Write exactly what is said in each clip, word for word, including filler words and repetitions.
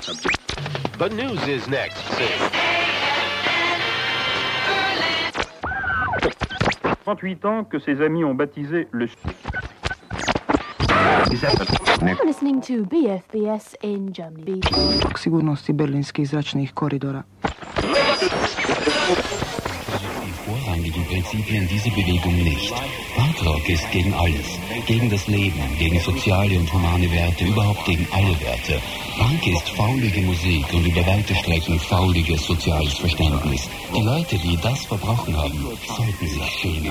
The news is next. trente-huit ans que ses amis ont baptisé le... Listening to B F B S in Germany. Sigurnosti berlinskih zračnih koridora. Die vorrangigen Prinzipien diese Bewegung nicht. Hardrock ist gegen alles. Gegen das Leben, gegen soziale und humane Werte, überhaupt gegen alle Werte. Punk ist faulige Musik und über weite Strecken fauliges soziales Verständnis. Die Leute, die das verbrochen haben, sollten sich schämen.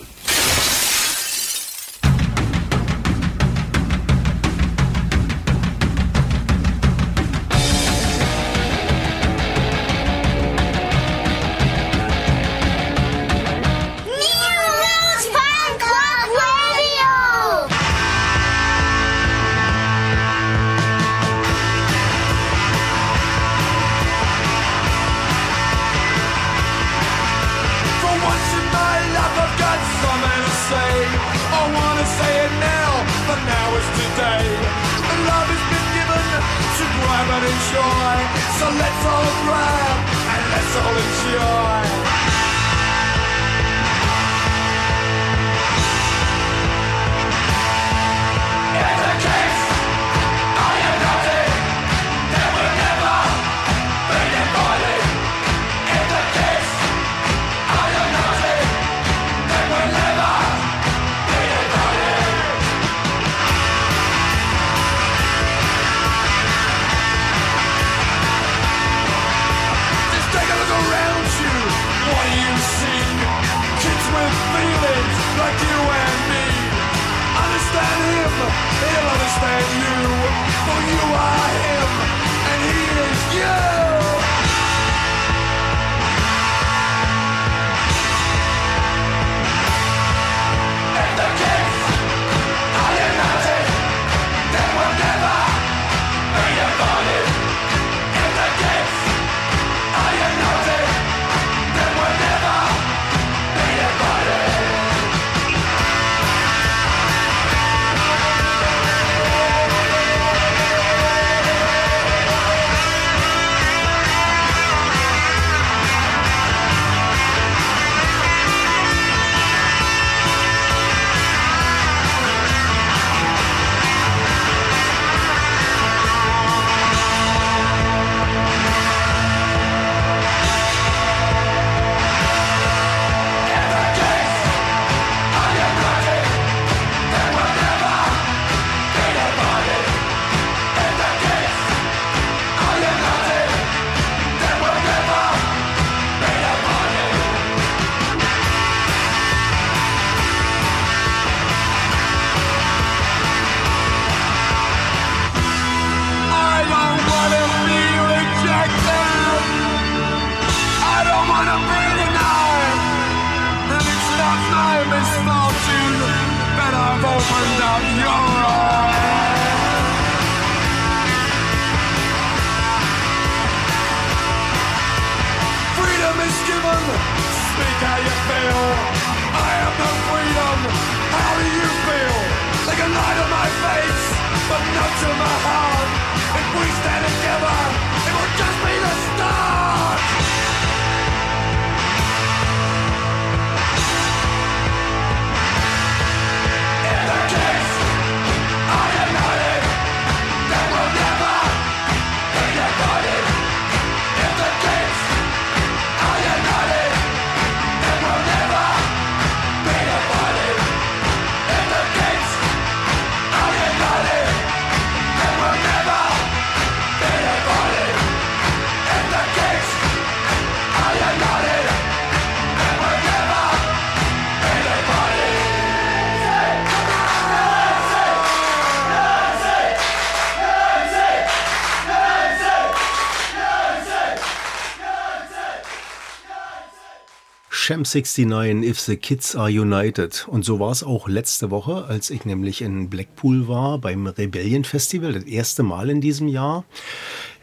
Sham neunundsechzig, If the Kids Are United. Und so war es auch letzte Woche, als ich nämlich in Blackpool war beim Rebellion Festival, das erste Mal in diesem Jahr.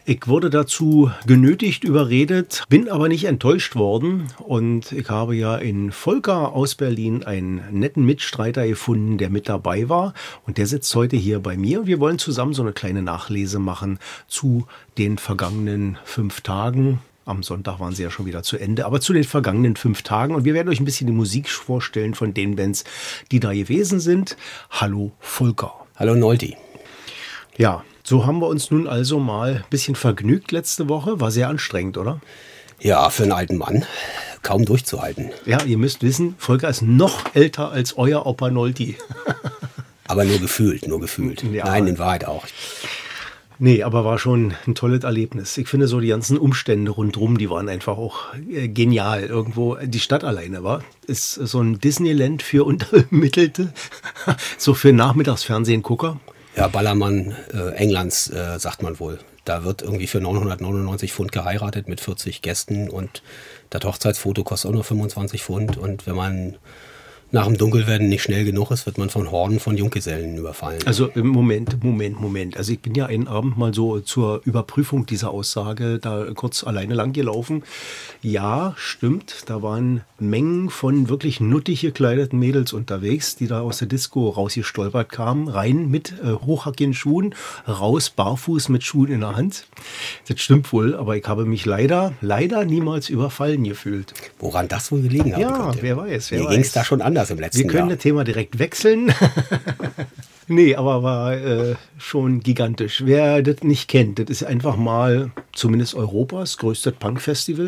Ich wurde dazu genötigt, überredet, bin aber nicht enttäuscht worden. Und ich habe ja in Volker aus Berlin einen netten Mitstreiter gefunden, der mit dabei war. Und der sitzt heute hier bei mir. Und wir wollen zusammen so eine kleine Nachlese machen zu den vergangenen fünf Tagen. Am Sonntag waren sie ja schon wieder zu Ende, aber zu den vergangenen fünf Tagen. Und wir werden euch ein bisschen die Musik vorstellen von den Bands, die da gewesen sind. Hallo Volker. Hallo Nolti. Ja, so haben wir uns nun also mal ein bisschen vergnügt letzte Woche. War sehr anstrengend, oder? Ja, für einen alten Mann kaum durchzuhalten. Ja, ihr müsst wissen, Volker ist noch älter als euer Opa Nolti. Aber nur gefühlt, nur gefühlt. Ja. Nein, in Wahrheit auch. Nee, aber war schon ein tolles Erlebnis. Ich finde so die ganzen Umstände rundherum, die waren einfach auch äh, genial. Irgendwo, die Stadt alleine war, ist so ein Disneyland für Untermittelte, so für Nachmittagsfernsehen-Gucker. Ja, Ballermann äh, Englands, äh, sagt man wohl. Da wird irgendwie für neunhundertneunundneunzig Pfund geheiratet mit vierzig Gästen und das Hochzeitsfoto kostet auch nur fünfundzwanzig Pfund. Und wenn man nach dem Dunkelwerden nicht schnell genug ist, wird man von Horden von Junggesellen überfallen. Also Moment, Moment, Moment. Also ich bin ja einen Abend mal so zur Überprüfung dieser Aussage da kurz alleine lang gelaufen. Ja, stimmt, da waren Mengen von wirklich nuttig gekleideten Mädels unterwegs, die da aus der Disco rausgestolpert kamen, rein mit äh, hochhackigen Schuhen, raus barfuß mit Schuhen in der Hand. Das stimmt wohl, aber ich habe mich leider, leider niemals überfallen gefühlt. Woran das wohl gelegen haben Ja, könnte. wer weiß, wer Mir weiß. ging es da schon anders im letzten Wir können Jahr. das Thema direkt wechseln. Nee, aber war äh, schon gigantisch. Wer das nicht kennt, das ist einfach mal zumindest Europas größtes Punk-Festival.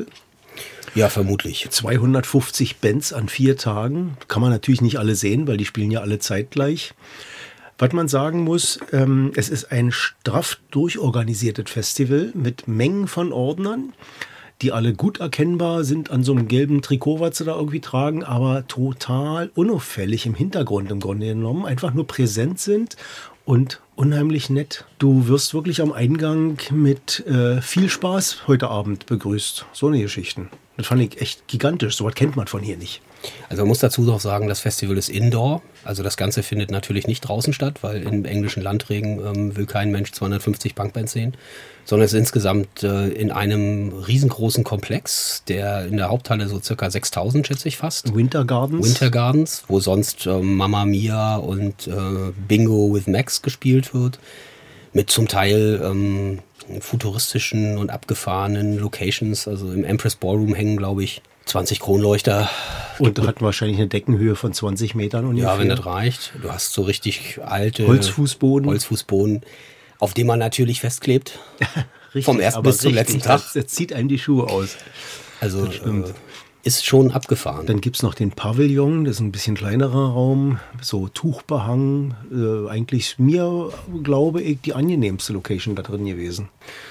Ja, vermutlich. zweihundertfünfzig Bands an vier Tagen. Kann man natürlich nicht alle sehen, weil die spielen ja alle zeitgleich. Was man sagen muss, ähm, es ist ein straff durchorganisiertes Festival mit Mengen von Ordnern, die alle gut erkennbar sind an so einem gelben Trikot, was sie da irgendwie tragen, aber total unauffällig im Hintergrund im Grunde genommen, einfach nur präsent sind und unheimlich nett. Du wirst wirklich am Eingang mit äh, viel Spaß heute Abend begrüßt. So eine Geschichten. Das fand ich echt gigantisch. So was kennt man von hier nicht. Also man muss dazu noch sagen, das Festival ist Indoor. Also das Ganze findet natürlich nicht draußen statt, weil im englischen Landregen ähm, will kein Mensch zweihundertfünfzig Punkbands sehen. Sondern es ist insgesamt äh, in einem riesengroßen Komplex, der in der Haupthalle so circa sechstausend, schätze ich fast. Winter Gardens. Winter Gardens, wo sonst äh, Mamma Mia und äh, Bingo with Max gespielt wird. Mit zum Teil ähm, futuristischen und abgefahrenen Locations. Also im Empress Ballroom hängen, glaube ich, zwanzig Kronleuchter. Und hat wahrscheinlich eine Deckenhöhe von zwanzig Metern ungefähr. Ja, wenn das reicht. Du hast so richtig alte Holzfußboden. Holzfußboden, auf dem man natürlich festklebt. Richtig, Vom ersten aber bis zum richtig, letzten Tag. Das, das zieht einem die Schuhe aus. Also äh, ist schon abgefahren. Dann gibt es noch den Pavillon, das ist ein bisschen kleinerer Raum, so Tuchbehang. Äh, eigentlich mir, glaube ich, die angenehmste Location da drin gewesen.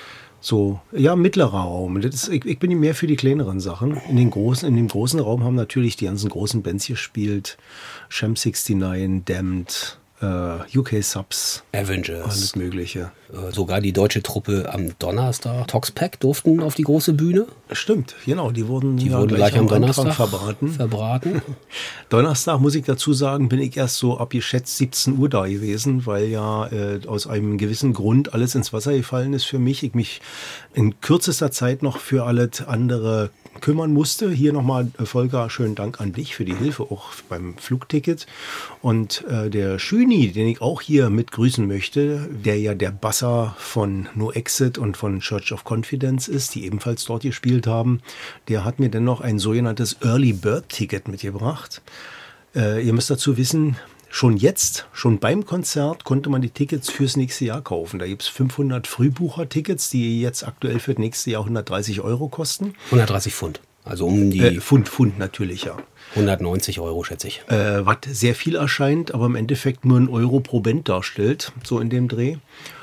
So, ja, mittlerer Raum. Das ist, ich, ich bin mehr für die kleineren Sachen. In, den großen, in dem großen Raum haben natürlich die ganzen großen Bands gespielt. Sham neunundsechzig, Damned, äh, U K Subs, Avengers. alles Mögliche. Äh, sogar die deutsche Truppe am Donnerstag, Toxpack, durften auf die große Bühne. Stimmt, genau, die wurden, Die ja, wurden gleich am Anfang Donnerstag verbraten. verbraten. Donnerstag, muss ich dazu sagen, bin ich erst so ab geschätzt siebzehn Uhr da gewesen, weil ja äh, aus einem gewissen Grund alles ins Wasser gefallen ist für mich. Ich mich in kürzester Zeit noch für alles andere kümmern musste. Hier nochmal, äh, Volker, schönen Dank an dich für die Hilfe, auch beim Flugticket. Und äh, der Schüni, den ich auch hier mit grüßen möchte, der ja der Basser von No Exit und von Church of Confidence ist, die ebenfalls dort gespielt haben, der hat mir dennoch ein sogenanntes Early Bird Ticket mitgebracht. Äh, ihr müsst dazu wissen, schon jetzt, schon beim Konzert konnte man die Tickets fürs nächste Jahr kaufen. Da gibt es fünfhundert Frühbucher-Tickets, die jetzt aktuell für das nächste Jahr hundertdreißig Euro kosten. hundertdreißig Pfund. Also um die Äh, Pfund, Pfund natürlich, ja. hundertneunzig Euro, schätze ich. Äh, was sehr viel erscheint, aber im Endeffekt nur ein Euro pro Band darstellt, so in dem Dreh.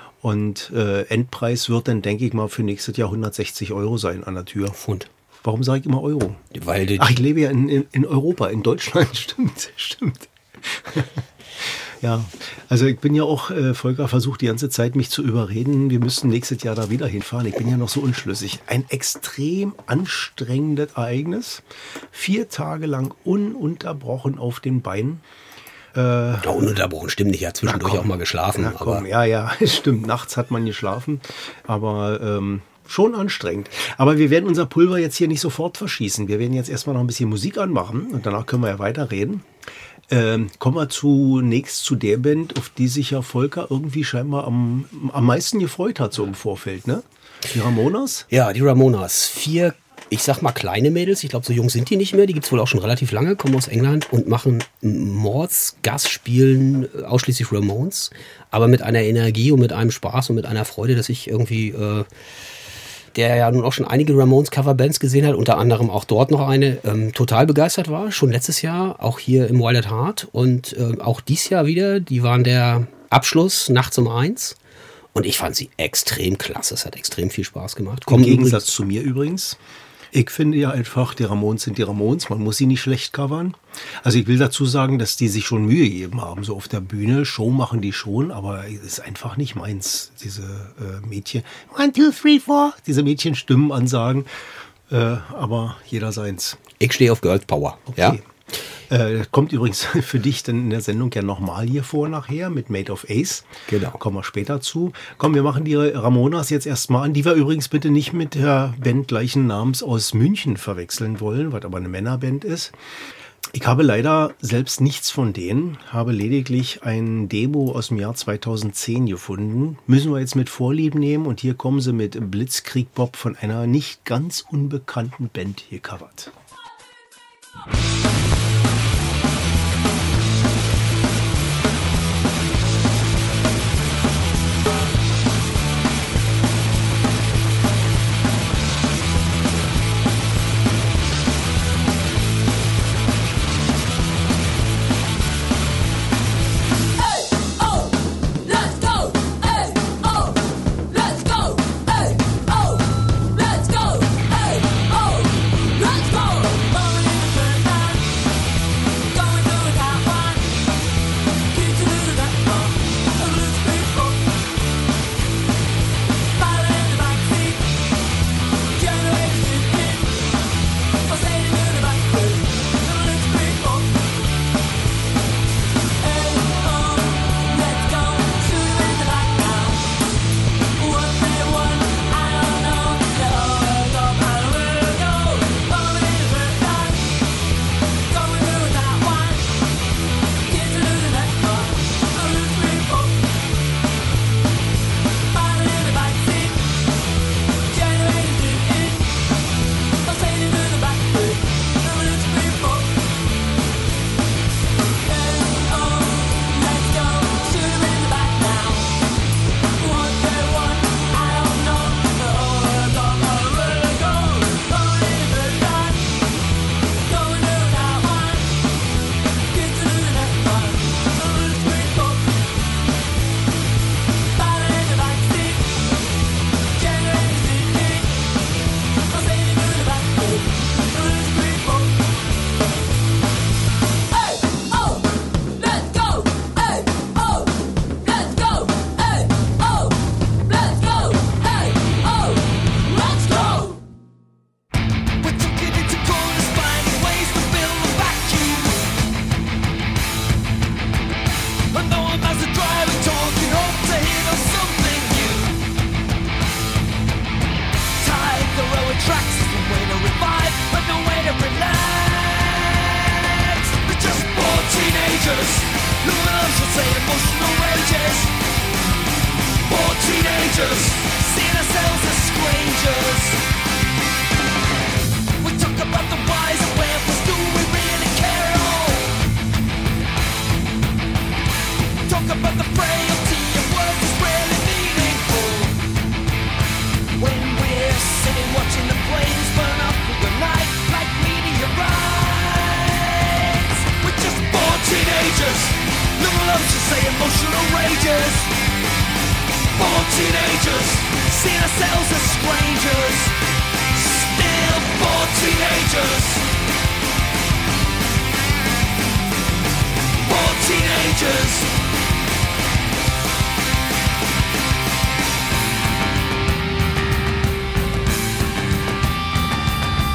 Und äh, Endpreis wird dann, denke ich mal, für nächstes Jahr hundertsechzig Euro sein an der Tür. Pfund. Warum sage ich immer Euro? Weil die, Ach, ich lebe ja in, in, in Europa, in Deutschland, stimmt, stimmt. Ja, also ich bin ja auch, äh, Volker versucht die ganze Zeit, mich zu überreden, wir müssten nächstes Jahr da wieder hinfahren. Ich bin ja noch so unschlüssig. Ein extrem anstrengendes Ereignis. Vier Tage lang ununterbrochen auf den Beinen. Äh, ja, ununterbrochen, stimmt nicht. Ja, zwischendurch auch mal geschlafen. Na, komm, aber ja, ja, stimmt. Nachts hat man geschlafen, aber ähm, schon anstrengend. Aber wir werden unser Pulver jetzt hier nicht sofort verschießen. Wir werden jetzt erstmal noch ein bisschen Musik anmachen und danach können wir ja weiterreden. Ähm, kommen wir zunächst zu der Band, auf die sich ja Volker irgendwie scheinbar am, am meisten gefreut hat, so im Vorfeld, ne? Die Ramonas? Ja, die Ramonas. Vier, ich sag mal kleine Mädels, ich glaube, so jung sind die nicht mehr, die gibt's wohl auch schon relativ lange, kommen aus England und machen Mords-Gastspielen, ausschließlich Ramones, aber mit einer Energie und mit einem Spaß und mit einer Freude, dass ich irgendwie... Äh, der ja nun auch schon einige Ramones-Coverbands gesehen hat, unter anderem auch dort noch eine, ähm, total begeistert war, schon letztes Jahr, auch hier im Wild at Heart und äh, auch dieses Jahr wieder, die waren der Abschluss nachts um eins und ich fand sie extrem klasse, es hat extrem viel Spaß gemacht. Im Gegensatz zu mir übrigens. Ich finde ja einfach, die Ramones sind die Ramones, man muss sie nicht schlecht covern. Also ich will dazu sagen, dass die sich schon Mühe gegeben haben, so auf der Bühne, Show machen die schon, aber es ist einfach nicht meins, diese äh, Mädchen, one, two, three, four, diese Mädchenstimmen ansagen, äh, aber jeder seins. Ich stehe auf Girls Power, okay. Ja. Äh, kommt übrigens für dich dann in der Sendung ja nochmal hier vor nachher mit Made of Ace. Genau. Kommen wir später zu. Komm, wir machen die Ramonas jetzt erstmal an, die wir übrigens bitte nicht mit der Band gleichen Namens aus München verwechseln wollen, was aber eine Männerband ist. Ich habe leider selbst nichts von denen, habe lediglich ein Demo aus dem Jahr zweitausendzehn gefunden. Müssen wir jetzt mit Vorlieb nehmen und hier kommen sie mit Blitzkrieg Bob von einer nicht ganz unbekannten Band gecovert.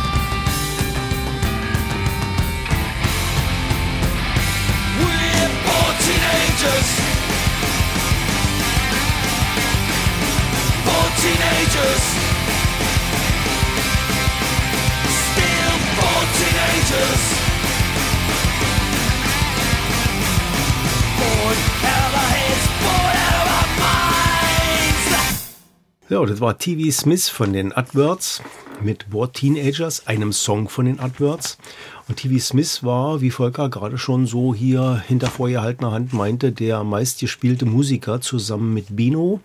We're teenagers, still born teenagers, born out of our heads, born out of our minds. Ja, das war T V Smith von den Adverts mit Bored Teenagers, einem Song von den Adverts. Und T V Smith war, wie Volker gerade schon so hier hinter vorgehaltener Hand meinte, der meistgespielte Musiker zusammen mit Bino.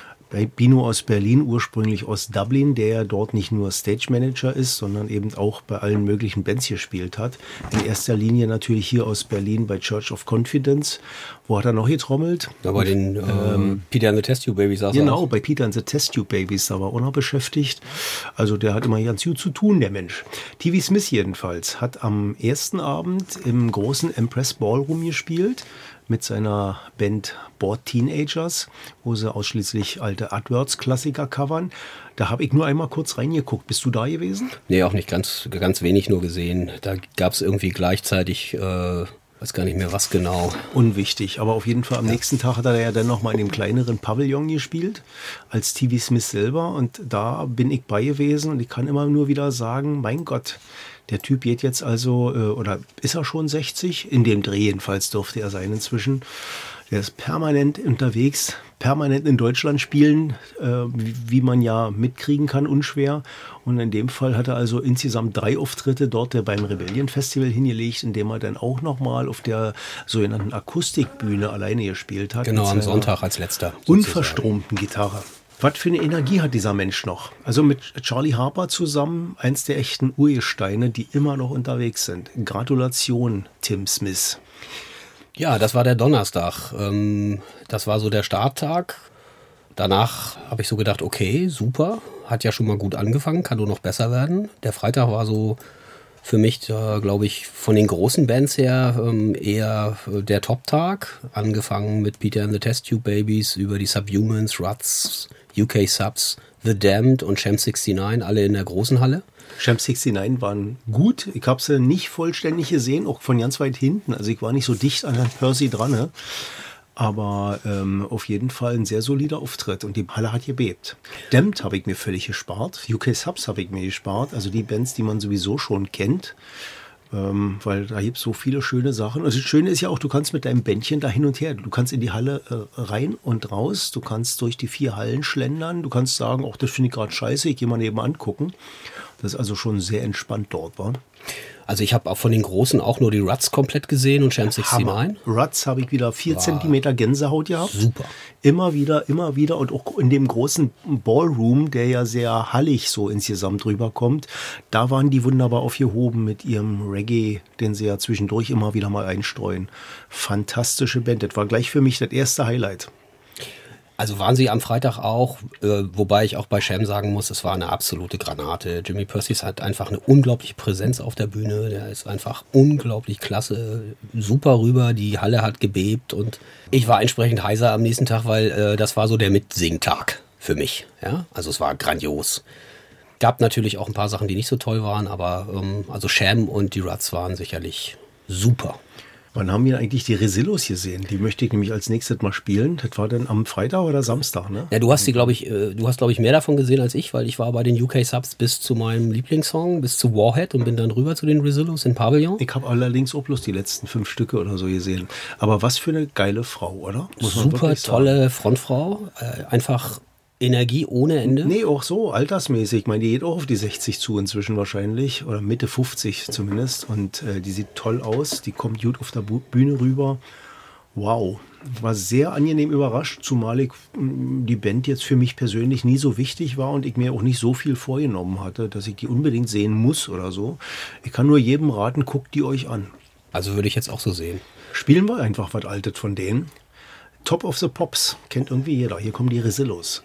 Bino aus Berlin, ursprünglich aus Dublin, der dort nicht nur Stage Manager ist, sondern eben auch bei allen möglichen Bands gespielt hat. In erster Linie natürlich hier aus Berlin bei Church of Confidence. Wo hat er noch getrommelt? Ja, bei den ähm, Peter and the Test Tube Babies. Genau, auch. Bei Peter and the Test Tube Babies, da war auch noch beschäftigt. Also der hat immer ganz gut zu tun, der Mensch. T V Smith jedenfalls hat am ersten Abend im großen Empress Ballroom gespielt mit seiner Band Bored Teenagers, wo sie ausschließlich alte Adverts-Klassiker covern. Da habe ich nur einmal kurz reingeguckt. Bist du da gewesen? Nee, auch nicht, ganz, ganz wenig nur gesehen. Da gab es irgendwie gleichzeitig, äh, weiß gar nicht mehr was genau. Unwichtig, aber auf jeden Fall am ja. nächsten Tag hat er ja dann nochmal in dem kleineren Pavillon gespielt, als T V Smith selber. Und da bin ich bei gewesen und ich kann immer nur wieder sagen, mein Gott, der Typ geht jetzt also, äh, oder ist er schon sechzig? In dem Dreh jedenfalls dürfte er sein inzwischen. Der ist permanent unterwegs, permanent in Deutschland spielen, äh, wie, wie man ja mitkriegen kann, unschwer. Und in dem Fall hat er also insgesamt drei Auftritte dort beim Rebellion Festival hingelegt, in dem er dann auch nochmal auf der sogenannten Akustikbühne alleine gespielt hat. Genau, am Sonntag als letzter. Unverstromten Gitarre. Was für eine Energie hat dieser Mensch noch? Also mit Charlie Harper zusammen, eins der echten Urgesteine, die immer noch unterwegs sind. Gratulation, Tim Smith. Ja, das war der Donnerstag. Das war so der Starttag. Danach habe ich so gedacht, okay, super, hat ja schon mal gut angefangen, kann nur noch besser werden. Der Freitag war so für mich, glaube ich, von den großen Bands her eher der Top-Tag. Angefangen mit Peter and the Test Tube Babies über die Subhumans, Ruts, U K Subs, The Damned und Sham neunundsechzig, alle in der großen Halle. Sham neunundsechzig waren gut. Ich habe sie nicht vollständig gesehen, auch von ganz weit hinten. Also ich war nicht so dicht an Herrn Percy dran. Ne? Aber ähm, auf jeden Fall ein sehr solider Auftritt. Und die Halle hat gebebt. Damned habe ich mir völlig gespart. U K Subs habe ich mir gespart. Also die Bands, die man sowieso schon kennt. Ähm, weil da gibt es so viele schöne Sachen. Also das Schöne ist ja auch, du kannst mit deinem Bändchen da hin und her. Du kannst in die Halle äh, rein und raus. Du kannst durch die vier Hallen schlendern. Du kannst sagen, auch das finde ich gerade scheiße, ich gehe mal nebenan gucken. Das ist also schon sehr entspannt dort, war. Also ich habe auch von den Großen auch nur die Ruts komplett gesehen und Sham neunundsechzig. Ruts habe ich wieder vier Zentimeter Gänsehaut gehabt. Super. Immer wieder, immer wieder und auch in dem großen Ballroom, der ja sehr hallig so insgesamt rüberkommt, da waren die wunderbar aufgehoben mit ihrem Reggae, den sie ja zwischendurch immer wieder mal einstreuen. Fantastische Band. Das war gleich für mich das erste Highlight. Also waren sie am Freitag auch, äh, wobei ich auch bei Sham sagen muss, es war eine absolute Granate. Jimmy Percy hat einfach eine unglaubliche Präsenz auf der Bühne. Der ist einfach unglaublich klasse, super rüber. Die Halle hat gebebt und ich war entsprechend heiser am nächsten Tag, weil äh, das war so der Mitsingtag für mich. Ja? Also es war grandios. Gab natürlich auch ein paar Sachen, die nicht so toll waren, aber ähm, also Sham und die Ruts waren sicherlich super. Wann haben wir eigentlich die Resillos gesehen? Die möchte ich nämlich als nächstes mal spielen. Das war dann am Freitag oder Samstag, ne? Ja, du hast die, glaube ich, du hast, glaube ich, mehr davon gesehen als ich, weil ich war bei den U K Subs bis zu meinem Lieblingssong, bis zu Warhead und bin dann rüber zu den Resillos in Pavillon. Ich habe allerdings auch bloß die letzten fünf Stücke oder so gesehen. Aber was für eine geile Frau, oder? Muss man Super tolle Frontfrau, äh, einfach Energie ohne Ende. Nee, auch so altersmäßig. Ich meine, die geht auch auf die sechzig zu inzwischen wahrscheinlich. Oder Mitte fünfzig zumindest. Und äh, die sieht toll aus. Die kommt gut auf der Bühne rüber. Wow. War sehr angenehm überrascht, zumal ich die Band jetzt für mich persönlich nie so wichtig war und ich mir auch nicht so viel vorgenommen hatte, dass ich die unbedingt sehen muss oder so. Ich kann nur jedem raten, guckt die euch an. Also würde ich jetzt auch so sehen. Spielen wir einfach was Altes von denen. Top of the Pops, kennt irgendwie jeder. Hier kommen die Resillos.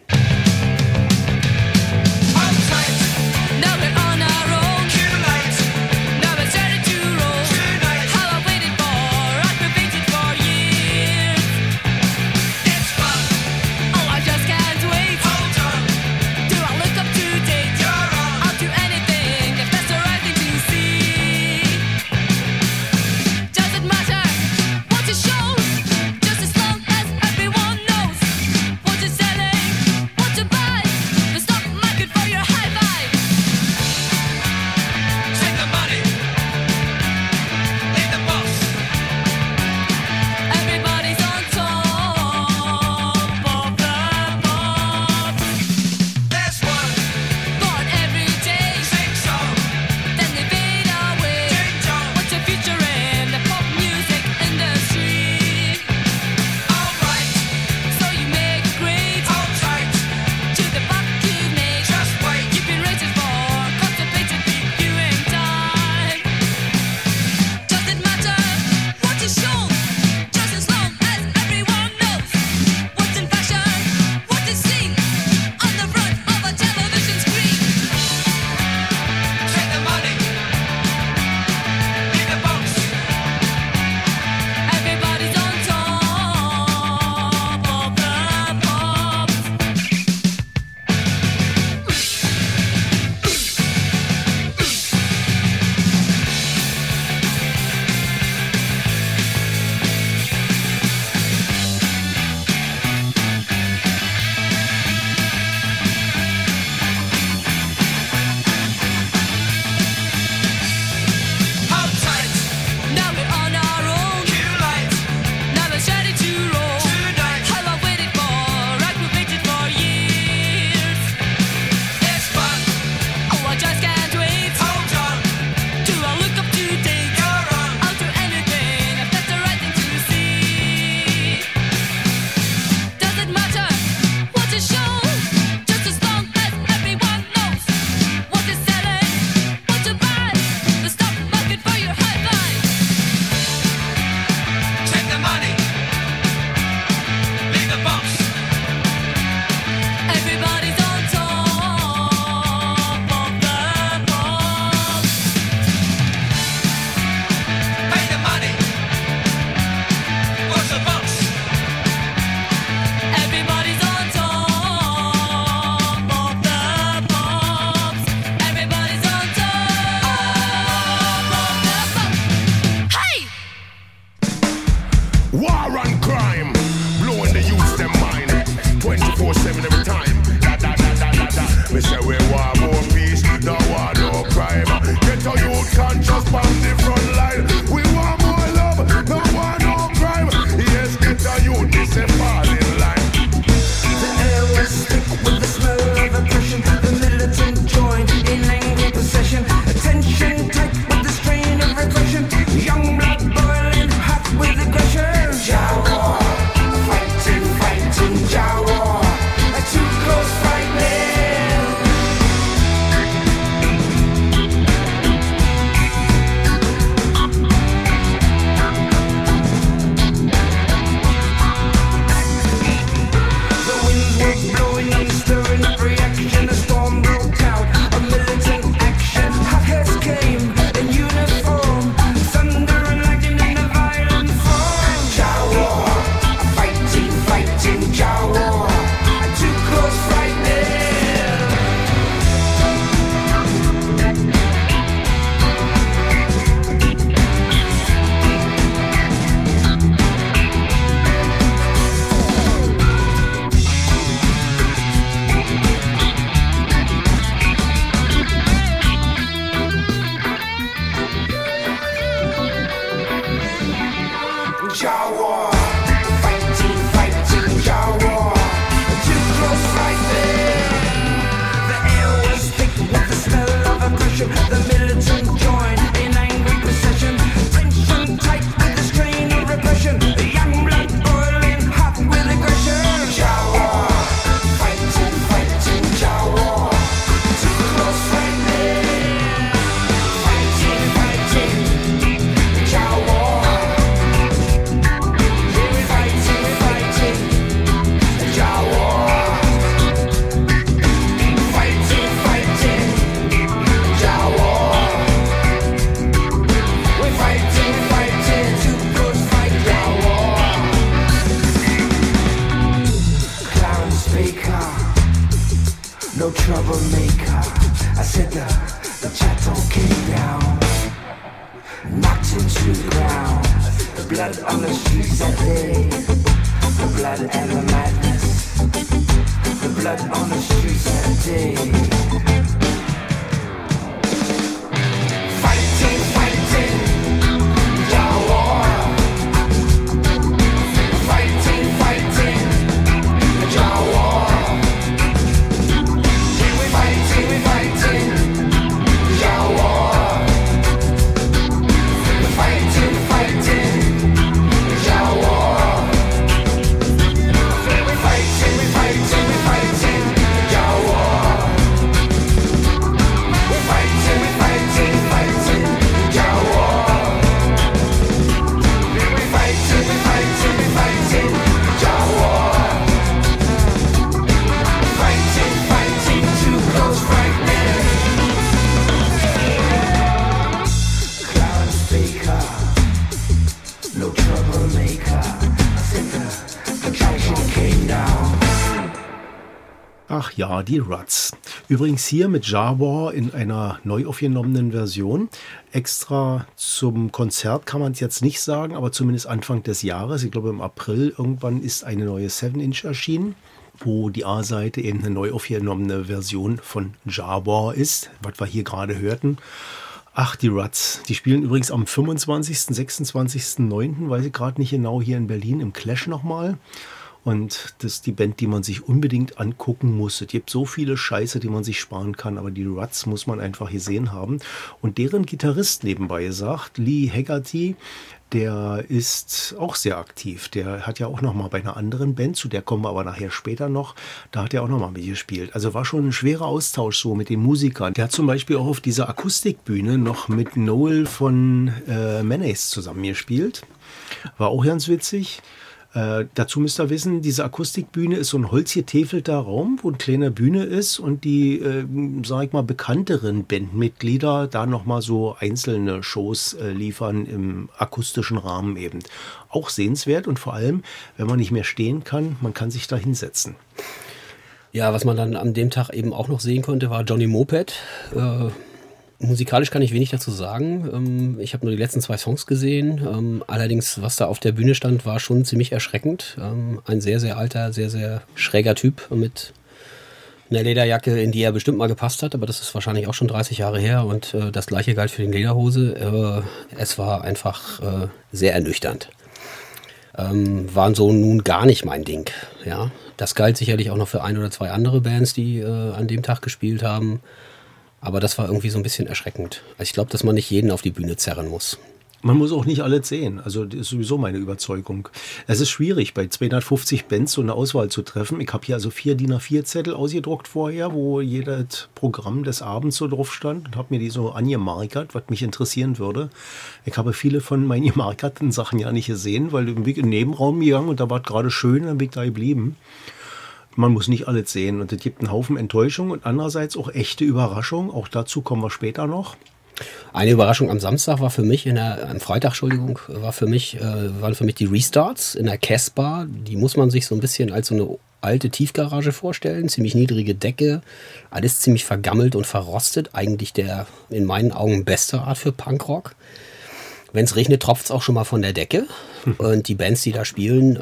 What you're selling no troublemaker. I said the, the chattel came down, knocked him to the ground. The blood on the streets that day, the blood and the madness, the blood on the streets that day. Fighting, fighting, your war. Fighting, fighting, your war. We fighting, we fighting, your war. We fighting, fighting, your war. We fighting, we fighting, we fighting, your war. We fighting, we fighting, fighting, your war. We fighting, we fighting, we fighting, your war. Fighting, fighting, too close right now. Clarence Baker, no troublemaker. I said the, the chattel came down. Ach ja, die Ruts. Übrigens hier mit Jaguar in einer neu aufgenommenen Version. Extra zum Konzert kann man es jetzt nicht sagen, aber zumindest Anfang des Jahres, ich glaube im April irgendwann, ist eine neue seven inch erschienen, wo die A-Seite eben eine neu aufgenommene Version von Jaguar ist, was wir hier gerade hörten. Ach, die Ruts. Die spielen übrigens am fünfundzwanzigsten, sechsundzwanzigsten neunten, weiß ich gerade nicht genau, hier in Berlin im Clash nochmal. Und das ist die Band, die man sich unbedingt angucken muss. Es gibt so viele Scheiße, die man sich sparen kann, aber die Ruts muss man einfach gesehen haben. Und deren Gitarrist nebenbei gesagt, Lee Haggerty, der ist auch sehr aktiv. Der hat ja auch noch mal bei einer anderen Band, zu der kommen wir aber nachher später noch, da hat er auch noch mal mitgespielt. Also war schon ein schwerer Austausch so mit den Musikern. Der hat zum Beispiel auch auf dieser Akustikbühne noch mit Noel von äh, Menace zusammengespielt. War auch ganz witzig. Äh, dazu müsst ihr wissen, diese Akustikbühne ist so ein holzgetäfelter Raum, wo eine kleine Bühne ist und die, äh, sag ich mal, bekannteren Bandmitglieder da nochmal so einzelne Shows äh, liefern im akustischen Rahmen eben. Auch sehenswert und vor allem, wenn man nicht mehr stehen kann, man kann sich da hinsetzen. Ja, was man dann an dem Tag eben auch noch sehen konnte, war Johnny Moped. Äh Musikalisch kann ich wenig dazu sagen. Ich habe nur die letzten zwei Songs gesehen. Allerdings, was da auf der Bühne stand, war schon ziemlich erschreckend. Ein sehr, sehr alter, sehr, sehr schräger Typ mit einer Lederjacke, in die er bestimmt mal gepasst hat. Aber das ist wahrscheinlich auch schon dreißig Jahre her. Und das Gleiche galt für die Lederhose. Es war einfach sehr ernüchternd. Waren so nun gar nicht mein Ding. Ja, das galt sicherlich auch noch für ein oder zwei andere Bands, die an dem Tag gespielt haben. Aber das war irgendwie so ein bisschen erschreckend. Also ich glaube, dass man nicht jeden auf die Bühne zerren muss. Man muss auch nicht alles sehen. Also das ist sowieso meine Überzeugung. Es ist schwierig, bei zweihundertfünfzig Bands so eine Auswahl zu treffen. Ich habe hier also vier D I N A vier Zettel ausgedruckt vorher, wo jedes Programm des Abends so drauf stand und habe mir die so angemarkert, was mich interessieren würde. Ich habe viele von meinen gemarkerten Sachen ja nicht gesehen, weil ich bin in den Nebenraum gegangen und da war es gerade schön, dann bin ich da geblieben. Man muss nicht alles sehen und es gibt einen Haufen Enttäuschung und andererseits auch echte Überraschung. Auch dazu kommen wir später noch. Eine Überraschung am Samstag war für mich, in der, am Freitag, Entschuldigung, war für mich, äh, waren für mich die Restarts in der Casbah. Die muss man sich so ein bisschen als so eine alte Tiefgarage vorstellen. Ziemlich niedrige Decke, alles ziemlich vergammelt und verrostet. Eigentlich der in meinen Augen beste Art für Punkrock. Wenn es regnet, tropft es auch schon mal von der Decke. Und die Bands, die da spielen,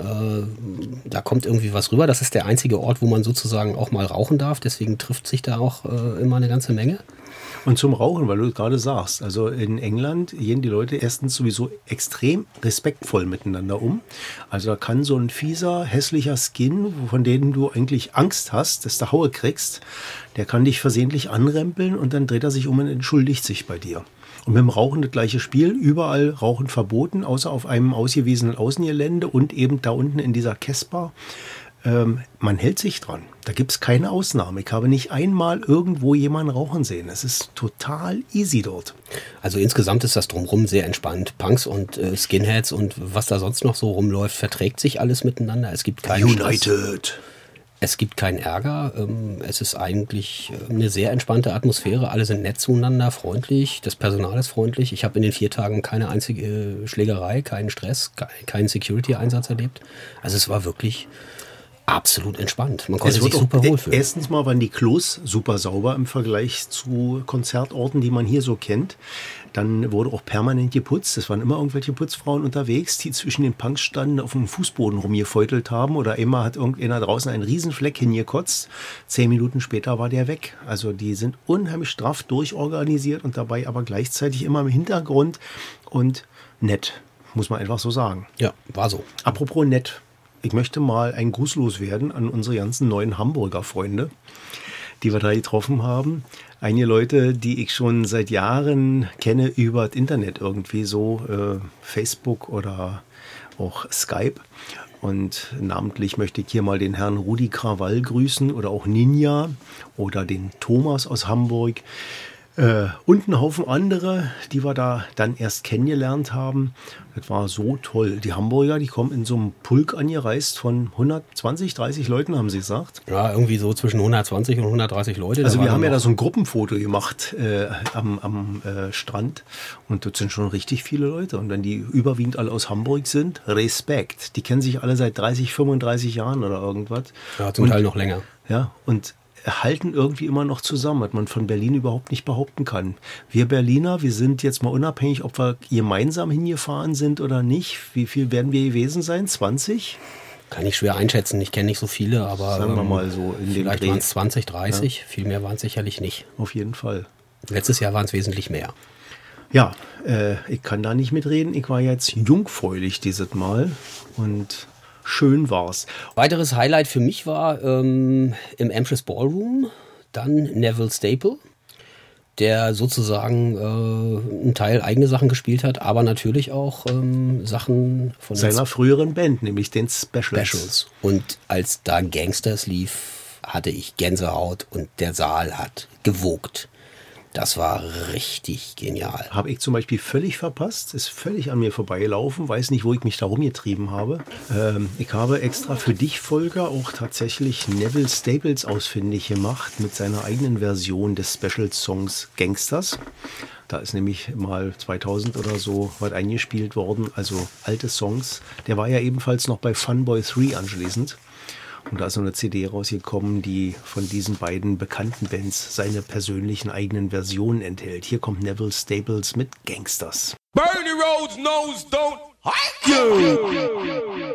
äh, da kommt irgendwie was rüber. Das ist der einzige Ort, wo man sozusagen auch mal rauchen darf. Deswegen trifft sich da auch äh, immer eine ganze Menge. Und zum Rauchen, weil du gerade sagst, also in England gehen die Leute erstens sowieso extrem respektvoll miteinander um. Also da kann so ein fieser, hässlicher Skin, von dem du eigentlich Angst hast, dass du Haue kriegst, der kann dich versehentlich anrempeln und dann dreht er sich um und entschuldigt sich bei dir. Und mit dem Rauchen das gleiche Spiel, überall Rauchen verboten, außer auf einem ausgewiesenen Außengelände und eben da unten in dieser Casbah. Ähm, man hält sich dran. Da gibt es keine Ausnahme. Ich habe nicht einmal irgendwo jemanden rauchen sehen. Es ist total easy dort. Also insgesamt ist das drumherum sehr entspannt. Punks und äh, Skinheads und was da sonst noch so rumläuft, verträgt sich alles miteinander. Es gibt keinen United. Stress. Es gibt keinen Ärger. Es ist eigentlich eine sehr entspannte Atmosphäre. Alle sind nett zueinander, freundlich. Das Personal ist freundlich. Ich habe in den vier Tagen keine einzige Schlägerei, keinen Stress, keinen Security-Einsatz erlebt. Also es war wirklich absolut entspannt. Man konnte Es sich wird super auch, wohlfühlen. Erstens mal waren die Klos super sauber im Vergleich zu Konzertorten, die man hier so kennt. Dann wurde auch permanent geputzt. Es waren immer irgendwelche Putzfrauen unterwegs, die zwischen den Punks standen, auf dem Fußboden rumgefeutelt haben. Oder einmal hat irgendeiner draußen einen Riesenfleck hingekotzt. Zehn Minuten später war der weg. Also die sind unheimlich straff durchorganisiert und dabei aber gleichzeitig immer im Hintergrund und nett, muss man einfach so sagen. Ja, war so. Apropos nett. Ich möchte mal einen Gruß loswerden an unsere ganzen neuen Hamburger Freunde, die wir da getroffen haben. Einige Leute, die ich schon seit Jahren kenne über das Internet irgendwie so, äh, Facebook oder auch Skype. Und namentlich möchte ich hier mal den Herrn Rudi Krawall grüßen oder auch Ninja oder den Thomas aus Hamburg. Äh, und einen Haufen andere, die wir da dann erst kennengelernt haben. Das war so toll. Die Hamburger, die kommen in so einem Pulk angereist von hundertzwanzig, dreißig Leuten, haben sie gesagt. Ja, irgendwie so zwischen hundertzwanzig und hundertdreißig Leute. Also Da wir waren haben ja noch- da so ein Gruppenfoto gemacht äh, am, am äh, Strand und dort sind schon richtig viele Leute. Und wenn die überwiegend alle aus Hamburg sind, Respekt. Die kennen sich alle seit dreißig, fünfunddreißig Jahren oder irgendwas. Ja, zum und, Teil noch länger. Ja, und halten irgendwie immer noch zusammen, was man von Berlin überhaupt nicht behaupten kann. Wir Berliner, wir sind jetzt mal unabhängig, ob wir gemeinsam hingefahren sind oder nicht. Wie viel werden wir gewesen sein? zwanzig? Kann ich schwer einschätzen. Ich kenne nicht so viele, aber Sagen wir ähm, mal so in dem vielleicht Dreh. waren es zwanzig, dreißig. Viel mehr waren es sicherlich nicht. Auf jeden Fall. Letztes Jahr waren es wesentlich mehr. Ja, äh, ich kann da nicht mitreden. Ich war jetzt jungfräulich dieses Mal und schön war's. Weiteres Highlight für mich war ähm, im Empress Ballroom dann Neville Staple, der sozusagen äh, einen Teil eigene Sachen gespielt hat, aber natürlich auch ähm, Sachen von den Seiner früheren Band, nämlich den Specials. Specials. Und als da Gangsters lief, hatte ich Gänsehaut und der Saal hat gewogt. Das war richtig genial. Habe ich zum Beispiel völlig verpasst, ist völlig an mir vorbeigelaufen, weiß nicht, wo ich mich da rumgetrieben habe. Ähm, ich habe extra für dich, Volker, auch tatsächlich Neville Staples ausfindig gemacht mit seiner eigenen Version des Special-Songs Gangsters. Da ist nämlich mal zweitausend oder so was eingespielt worden, also alte Songs. Der war ja ebenfalls noch bei Funboy drei anschließend. Und da ist so eine C D rausgekommen, die von diesen beiden bekannten Bands seine persönlichen eigenen Versionen enthält. Hier kommt Neville Staples mit Gangsters. Bernie Rhodes knows don't hike you.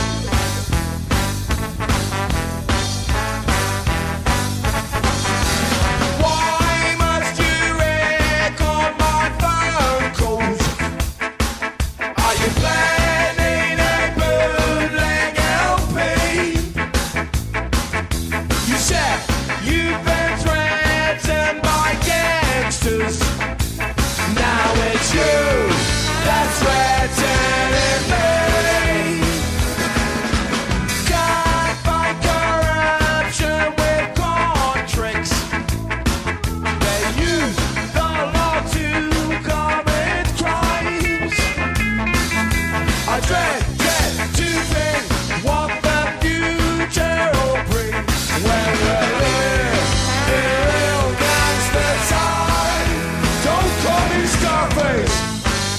Why must you record my phone calls? Are you planning a bootleg L P? You said you've been threatened by gangsters. Now it's you that's threatening me. God by corruption with court tricks. They use the law to commit crimes. I dread, dread to think what the future will bring when we live in real gangster time. Don't call me Scarface.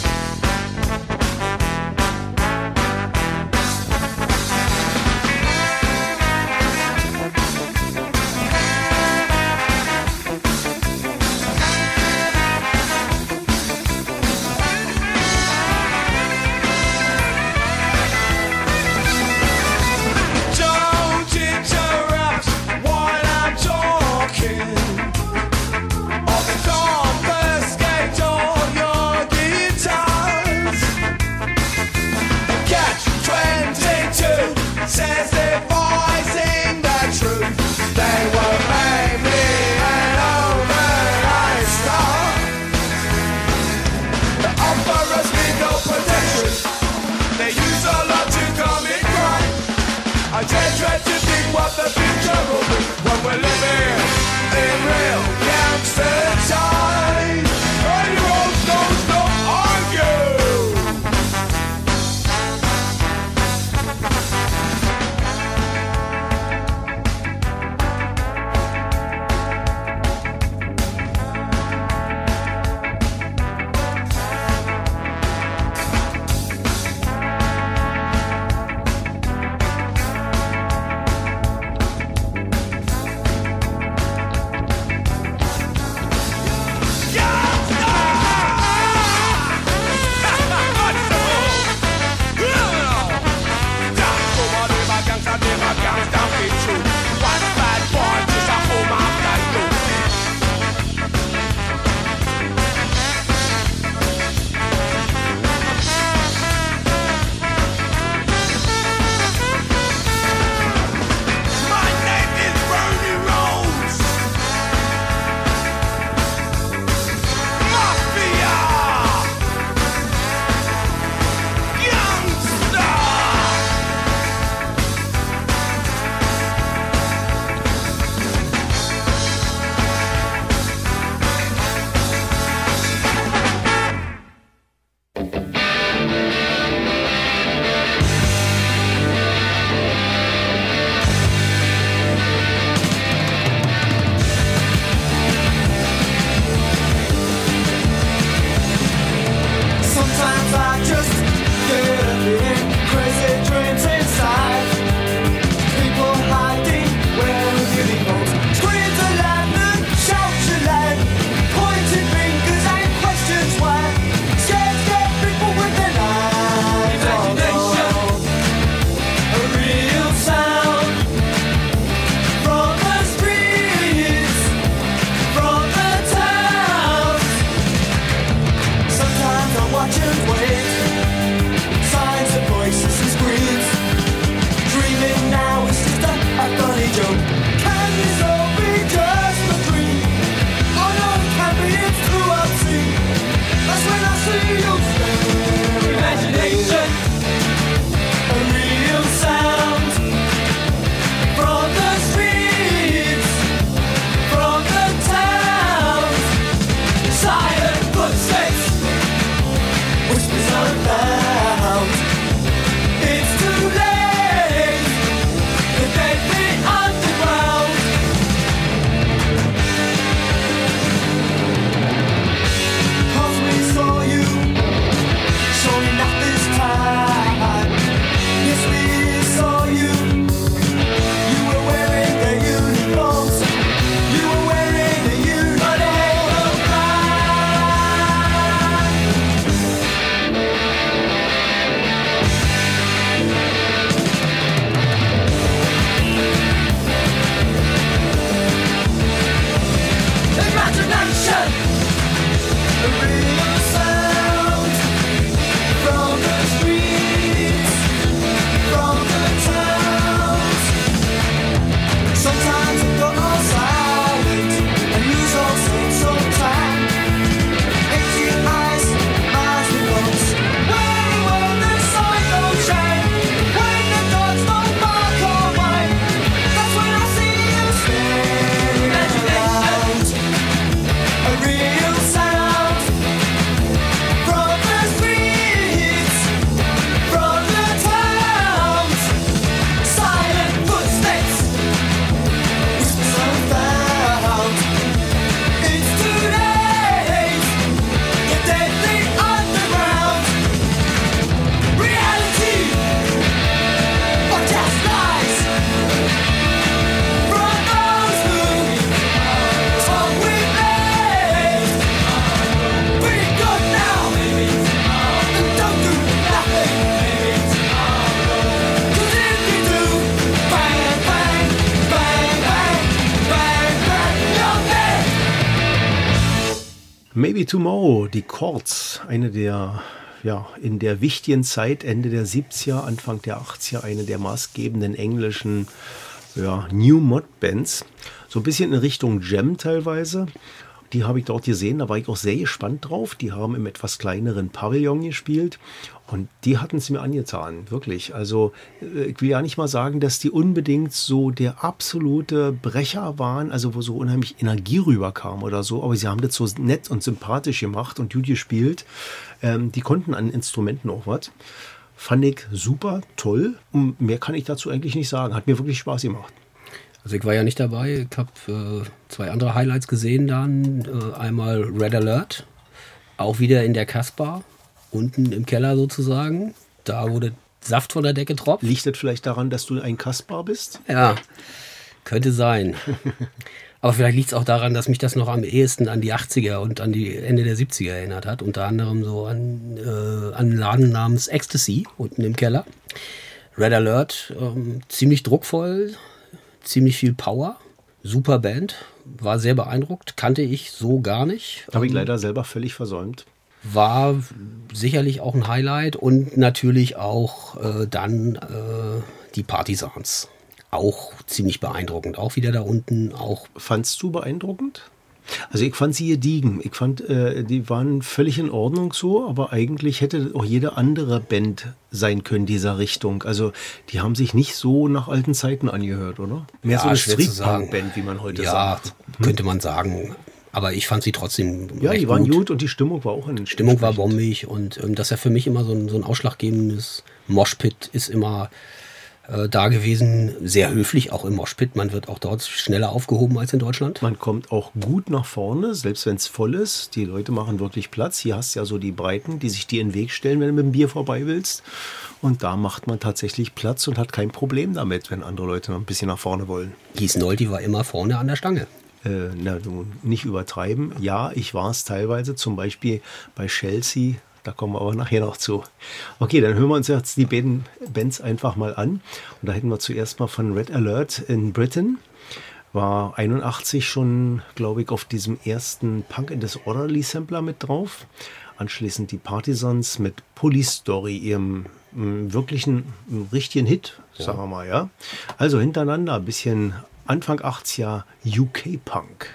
Maybe Tomorrow, die Chords, eine der, ja, in der wichtigen Zeit, Ende der siebziger, Anfang der achtziger, eine der maßgebenden englischen ja, New Mod Bands. So ein bisschen in Richtung Jam teilweise. Die habe ich dort gesehen, da war ich auch sehr gespannt drauf. Die haben im etwas kleineren Pavillon gespielt und die hatten es mir angetan, wirklich. Also ich will ja nicht mal sagen, dass die unbedingt so der absolute Brecher waren, also wo so unheimlich Energie rüberkam oder so, aber sie haben das so nett und sympathisch gemacht und gut gespielt. Ähm, die konnten an Instrumenten auch was. Fand ich super, toll. Und mehr kann ich dazu eigentlich nicht sagen. Hat mir wirklich Spaß gemacht. Also ich war ja nicht dabei. Ich habe äh, zwei andere Highlights gesehen dann. Äh, einmal Red Alert, auch wieder in der Kasbah, unten im Keller sozusagen. Da wurde Saft von der Decke tropft. Liegt das vielleicht daran, dass du ein Kasbah bist? Ja, könnte sein. Aber vielleicht liegt es auch daran, dass mich das noch am ehesten an die achtziger und an die Ende der siebziger erinnert hat. Unter anderem so an, äh, an einen Laden namens Ecstasy unten im Keller. Red Alert, ähm, ziemlich druckvoll, ziemlich viel Power, super Band, war sehr beeindruckt, kannte ich so gar nicht. Habe ich leider selber völlig versäumt. War sicherlich auch ein Highlight und natürlich auch äh, dann äh, die Partisans. Auch ziemlich beeindruckend, auch wieder da unten. Auch. Fandst du beeindruckend? Also ich fand sie gediegen. Ich fand, äh, die waren völlig in Ordnung so, aber eigentlich hätte auch jede andere Band sein können, dieser Richtung. Also die haben sich nicht so nach alten Zeiten angehört, oder? Mehr Ja, so eine schwer zu Street-Punk-Band, wie man heute ja, sagt. könnte man sagen. Aber ich fand sie trotzdem Ja, recht die waren gut. gut und die Stimmung war auch in den Stimmung war bombig und ähm, das ist ja für mich immer so ein, so ein ausschlaggebendes Moshpit ist immer äh, da gewesen. Sehr höflich, auch im Moshpit. Man wird auch dort schneller aufgehoben als in Deutschland. Man kommt auch gut nach vorne, selbst wenn es voll ist. Die Leute machen wirklich Platz. Hier hast du ja so die Breiten, die sich dir in den Weg stellen, wenn du mit dem Bier vorbei willst. Und da macht man tatsächlich Platz und hat kein Problem damit, wenn andere Leute noch ein bisschen nach vorne wollen. Gies Nolti war immer vorne an der Stange. Äh, na, du, nicht übertreiben. Ja, ich war es teilweise, zum Beispiel bei Chelsea. Da kommen wir aber nachher noch zu. Okay, dann hören wir uns jetzt die beiden Bands einfach mal an. Und da hätten wir zuerst mal von Red Alert in Britain. War einundachtzig schon, glaube ich, auf diesem ersten Punk in the Orderly Sampler mit drauf. Anschließend die Partisans mit Police Story, ihrem m, wirklichen, m, richtigen Hit, sagen wir mal, ja. Also hintereinander ein bisschen Anfang achtziger U K-Punk.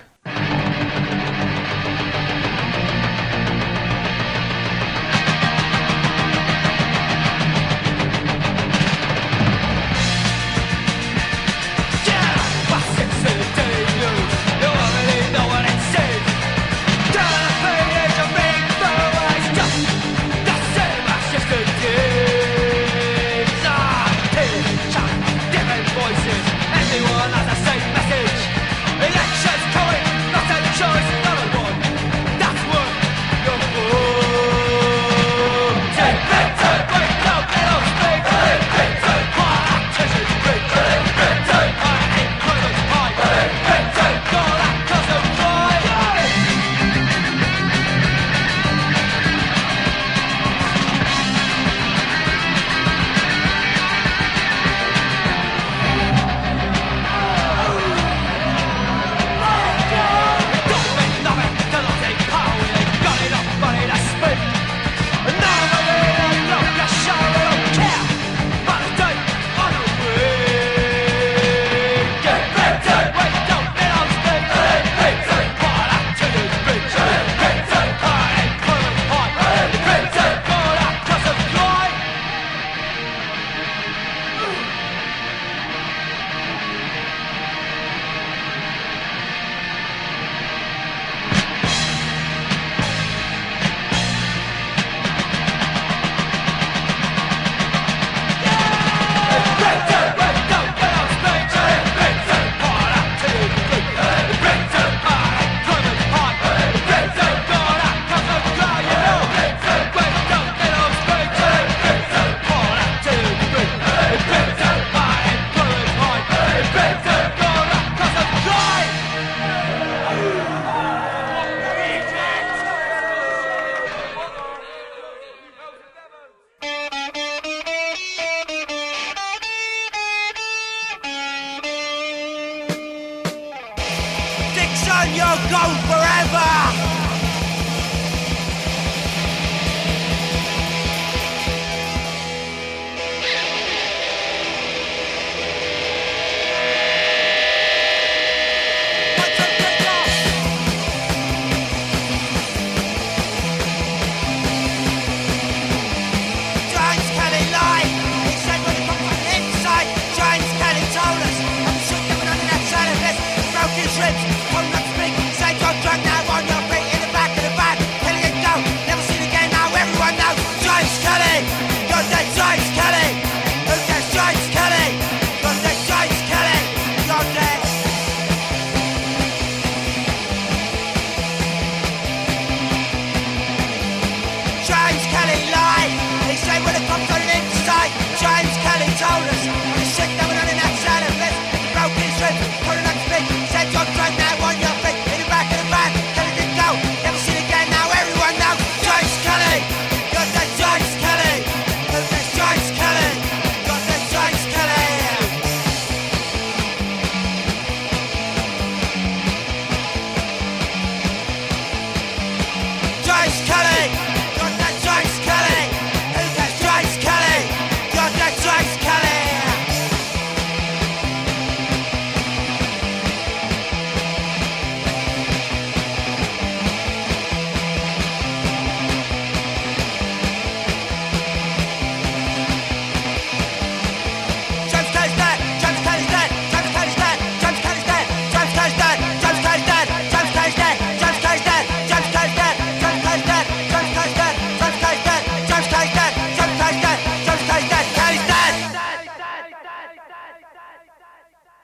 Dixon, you'll go forever!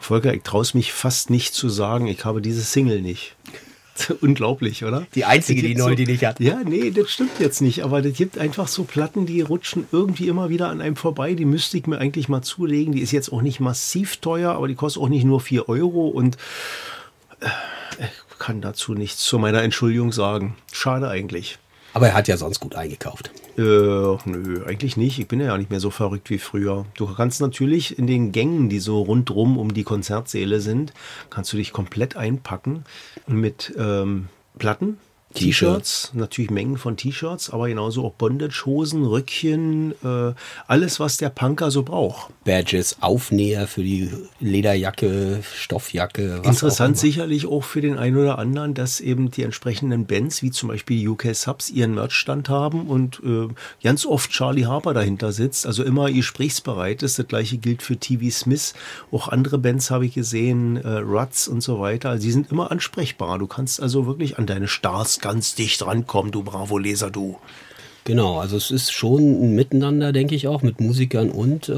Volker, ich traue es mich fast nicht zu sagen, ich habe diese Single nicht. Unglaublich, oder? Die einzige, die neu, so, die nicht hat. Ja, nee, das stimmt jetzt nicht. Aber das gibt einfach so Platten, die rutschen irgendwie immer wieder an einem vorbei. Die müsste ich mir eigentlich mal zulegen. Die ist jetzt auch nicht massiv teuer, aber die kostet auch nicht nur vier Euro. Und äh, ich kann dazu nichts zu meiner Entschuldigung sagen. Schade eigentlich. Aber er hat ja sonst gut eingekauft. Äh, nö, eigentlich nicht. Ich bin ja nicht mehr so verrückt wie früher. Du kannst natürlich in den Gängen, die so rundrum um die Konzertsäle sind, kannst du dich komplett einpacken mit ähm, Platten, T-Shirts, natürlich Mengen von T-Shirts, aber genauso auch Bondage-Hosen, Röckchen, äh, alles, was der Punker so braucht. Badges, Aufnäher für die Lederjacke, Stoffjacke. Was Interessant auch sicherlich auch für den einen oder anderen, dass eben die entsprechenden Bands, wie zum Beispiel U K Subs, ihren Merchstand haben und äh, ganz oft Charlie Harper dahinter sitzt, also immer gesprächsbereit ist. Das gleiche gilt für T V Smith. Auch andere Bands habe ich gesehen, äh, Ruts und so weiter. Also die sind immer ansprechbar. Du kannst also wirklich an deine Stars ganz dicht rankommen, du Bravo-Leser, du. Genau, also es ist schon ein Miteinander, denke ich auch, mit Musikern und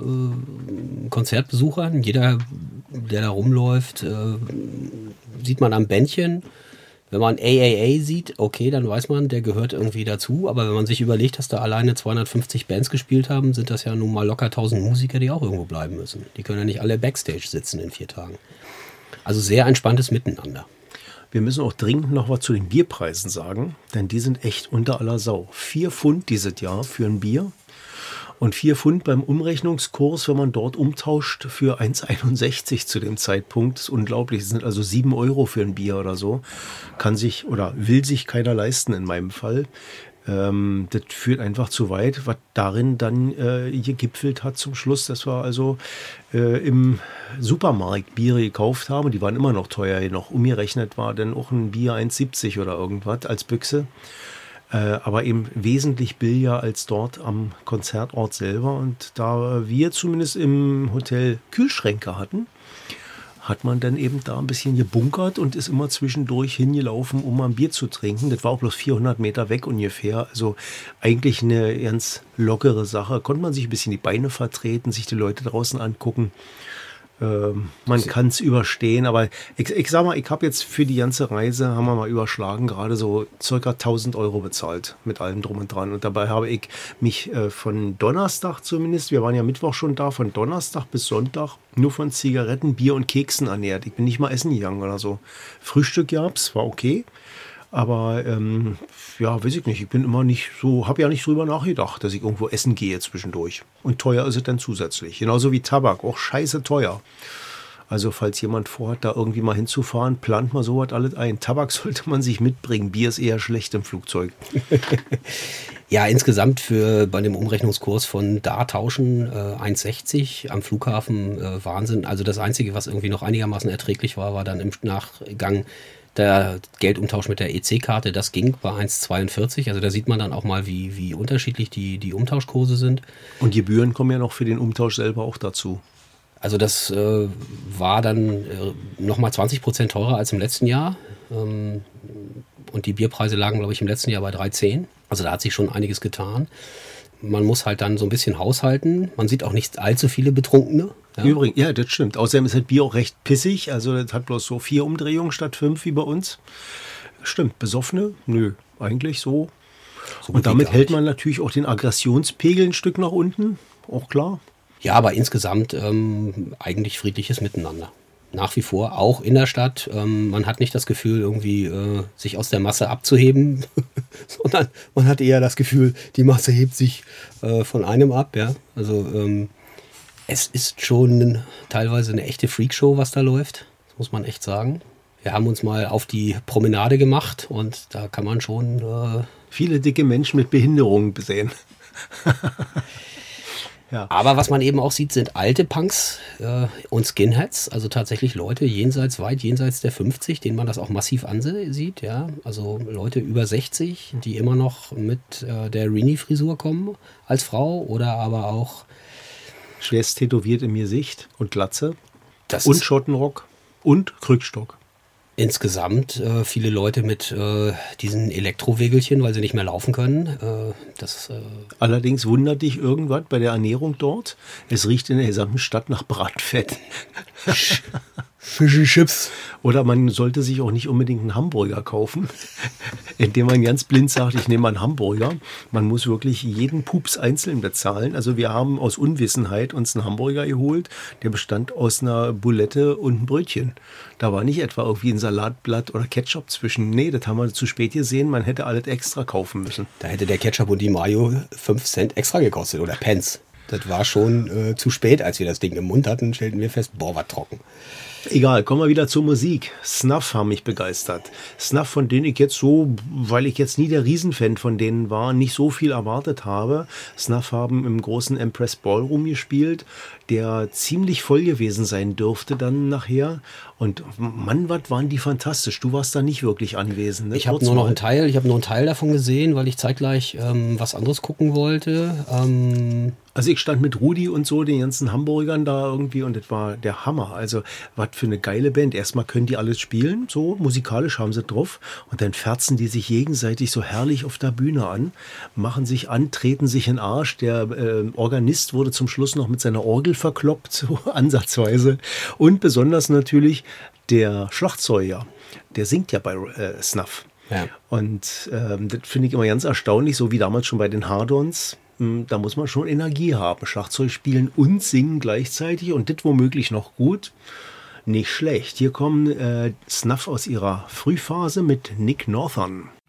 äh, Konzertbesuchern. Jeder, der da rumläuft, äh, sieht man am Bändchen. Wenn man A A A sieht, okay, dann weiß man, der gehört irgendwie dazu. Aber wenn man sich überlegt, dass da alleine zweihundertfünfzig Bands gespielt haben, sind das ja nun mal locker tausend Musiker, die auch irgendwo bleiben müssen. Die können ja nicht alle Backstage sitzen in vier Tagen. Also sehr entspanntes Miteinander. Wir müssen auch dringend noch was zu den Bierpreisen sagen, denn die sind echt unter aller Sau. Vier Pfund dieses Jahr für ein Bier und vier Pfund beim Umrechnungskurs, wenn man dort umtauscht, für eins Komma einundsechzig zu dem Zeitpunkt. Das ist unglaublich. Das sind also sieben Euro für ein Bier oder so. Kann sich oder will sich keiner leisten in meinem Fall. Ähm, das führt einfach zu weit, was darin dann äh, gegipfelt hat zum Schluss, dass wir also äh, im Supermarkt Biere gekauft haben. Die waren immer noch teuer, noch umgerechnet war dann auch ein Bier eins siebzig oder irgendwas als Büchse. Äh, aber eben wesentlich billiger als dort am Konzertort selber. Und da wir zumindest im Hotel Kühlschränke hatten, hat man dann eben da ein bisschen gebunkert und ist immer zwischendurch hingelaufen, um mal ein Bier zu trinken. Das war auch bloß vierhundert Meter weg ungefähr. Also eigentlich eine ganz lockere Sache. Konnte man sich ein bisschen die Beine vertreten, sich die Leute draußen angucken. Ähm, man kann es überstehen, aber ich, ich sag mal, ich habe jetzt für die ganze Reise, haben wir mal überschlagen, gerade so circa tausend Euro bezahlt mit allem drum und dran. Und dabei habe ich mich äh, von Donnerstag zumindest, wir waren ja Mittwoch schon da, von Donnerstag bis Sonntag nur von Zigaretten, Bier und Keksen ernährt. Ich bin nicht mal essen gegangen oder so. Frühstück gab's, war okay. Aber ähm, ja, weiß ich nicht, ich bin immer nicht so, habe ja nicht drüber nachgedacht, dass ich irgendwo essen gehe zwischendurch. Und teuer ist es dann zusätzlich. Genauso wie Tabak, auch scheiße teuer. Also falls jemand vorhat, da irgendwie mal hinzufahren, plant mal sowas alles ein. Tabak sollte man sich mitbringen, Bier ist eher schlecht im Flugzeug. Ja, insgesamt für bei dem Umrechnungskurs von da tauschen äh, eins sechzig am Flughafen äh, Wahnsinn. Also das Einzige, was irgendwie noch einigermaßen erträglich war, war dann im Nachgang der Geldumtausch mit der E C-Karte. Das ging bei eins zweiundvierzig. Also da sieht man dann auch mal, wie, wie unterschiedlich die, die Umtauschkurse sind. Und Gebühren kommen ja noch für den Umtausch selber auch dazu. Also das äh, war dann äh, nochmal zwanzig Prozent teurer als im letzten Jahr. Ähm, und die Bierpreise lagen, glaube ich, im letzten Jahr bei drei zehn. Also da hat sich schon einiges getan. Man muss halt dann so ein bisschen haushalten. Man sieht auch nicht allzu viele Betrunkene. Ja. Übrigens, ja, das stimmt. Außerdem ist das Bier auch recht pissig. Also das hat bloß so vier Umdrehungen statt fünf wie bei uns. Stimmt, Besoffene? Nö, eigentlich so. so Und damit hält man natürlich auch den Aggressionspegel ein Stück nach unten. Auch klar. Ja, aber insgesamt ähm, eigentlich friedliches Miteinander. Nach wie vor, auch in der Stadt. Ähm, man hat nicht das Gefühl, irgendwie äh, sich aus der Masse abzuheben, sondern man hat eher das Gefühl, die Masse hebt sich äh, von einem ab. Ja? Also ähm, es ist schon teilweise eine echte Freakshow, was da läuft. Das muss man echt sagen. Wir haben uns mal auf die Promenade gemacht und da kann man schon äh, viele dicke Menschen mit Behinderungen sehen. Ja. Aber was man eben auch sieht, sind alte Punks äh, und Skinheads, also tatsächlich Leute jenseits, weit jenseits der fünfzig, denen man das auch massiv ansieht, ja, also Leute über sechzig, die immer noch mit äh, der Rini-Frisur kommen als Frau oder aber auch schwerst tätowiert im Gesicht und Glatze das und Schottenrock und Krückstock. insgesamt äh, viele Leute mit äh, diesen Elektrowegelchen, weil sie nicht mehr laufen können. Äh, das, äh Allerdings wundert dich irgendwas bei der Ernährung dort. Es riecht in der gesamten Stadt nach Bratfett. Fish and Chips. Oder man sollte sich auch nicht unbedingt einen Hamburger kaufen, indem man ganz blind sagt, ich nehme einen Hamburger. Man muss wirklich jeden Pups einzeln bezahlen. Also wir haben aus Unwissenheit uns einen Hamburger geholt, der bestand aus einer Bulette und einem Brötchen. Da war nicht etwa irgendwie ein Salatblatt oder Ketchup zwischen. Nee, das haben wir zu spät gesehen. Man hätte alles extra kaufen müssen. Da hätte der Ketchup und die Mayo fünf Cent extra gekostet oder Pence. Das war schon äh, zu spät, als wir das Ding im Mund hatten, stellten wir fest, boah, war trocken. Egal, kommen wir wieder zur Musik. Snuff haben mich begeistert. Snuff, von denen ich jetzt so, weil ich jetzt nie der Riesenfan von denen war, nicht so viel erwartet habe. Snuff haben im großen Empress Ballroom gespielt, der ziemlich voll gewesen sein dürfte dann nachher. Und Mann, was waren die fantastisch. Du warst da nicht wirklich anwesend. Ne? Ich habe nur noch einen Teil, ich habe nur einen Teil davon gesehen, weil ich zeitgleich ähm, was anderes gucken wollte. Ähm Also ich stand mit Rudi und so, den ganzen Hamburgern da irgendwie, und das war der Hammer. Also was für eine geile Band. Erstmal können die alles spielen, so musikalisch haben sie drauf, und dann ferzen die sich gegenseitig so herrlich auf der Bühne an, machen sich an, treten sich in den Arsch. Der äh, Organist wurde zum Schluss noch mit seiner Orgel verkloppt, so ansatzweise. Und besonders natürlich der Schlagzeuger, der singt ja bei äh, Snuff. Ja. Und ähm, das finde ich immer ganz erstaunlich, so wie damals schon bei den Hard-Ons. Da muss man schon Energie haben. Schlagzeug spielen und singen gleichzeitig, und das womöglich noch gut. Nicht schlecht. Hier kommen äh, Snuff aus ihrer Frühphase mit Nick Northern.